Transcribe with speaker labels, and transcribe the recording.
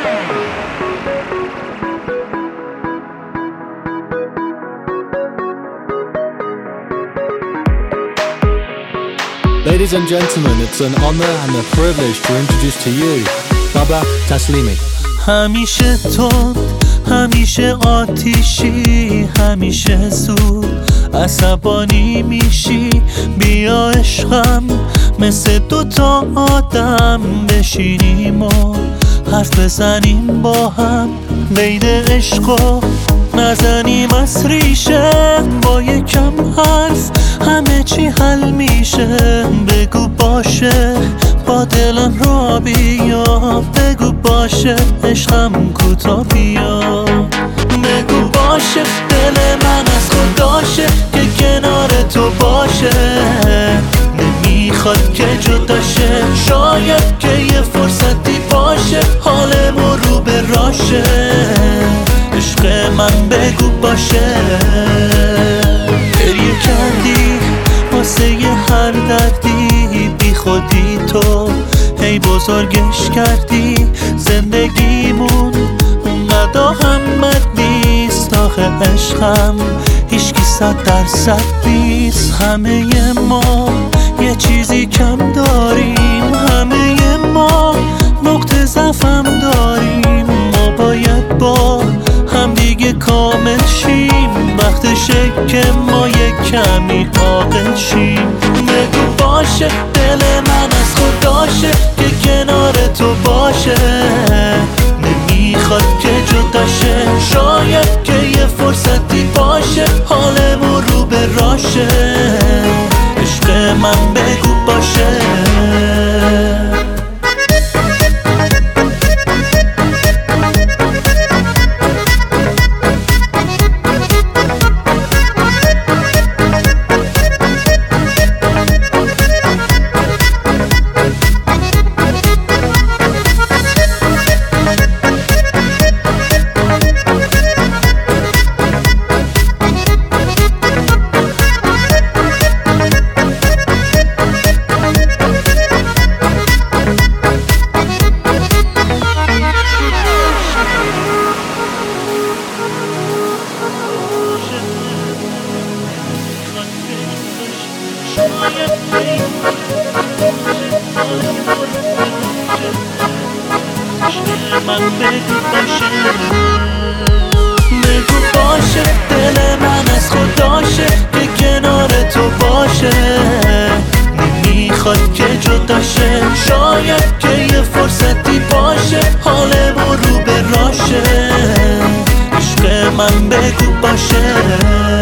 Speaker 1: Ladies and gentlemen, it's an honor and a privilege to introduce to you Baba Taslimi.
Speaker 2: همیشه تند، همیشه آتیشی، همیشه زود عصبانی میشی. بیا عشقم مثل دوتا آدم بشینیم و حرف بزنیم با هم. قید عشقو نزنیم از ریشه، با یکم حرف همه چی حل میشه. بگو باشه با دلم را بیا، بگو باشه عشقم کوتا بیا. بگو باشه دل من از خداشه که کنار تو باشه. نمیخواد که جداشه، شاید که یه فرصتی باشه حالمون رو به راشه. عشق من بگو باشه. گریه کردی واسه یه هر دردی، بی خودی تو هی بزرگش کردی. زندگیمون اونقدر اهمیت نیست، آخه عشقم هیچکی 100% نیست. همه ما یه چیزی کم داریم، همه ما نقطه ضعفم داریم. ما باید با هم دیگه کامل شیم، وقتشه که ما یک کمی عاقل شیم. بگو باشه دل من از خداشه که کنار تو باشه. نمیخواد که جداشه، شاید که یه فرصتی باشه حالمون رو به راشه. عشق من بگو باشه. بگو باشه دل من از خداشه که کنار تو باشه. نمیخواد که جداشه، شاید که یه فرصتی باشه حالمون رو به راشه. عشق من بگو باشه.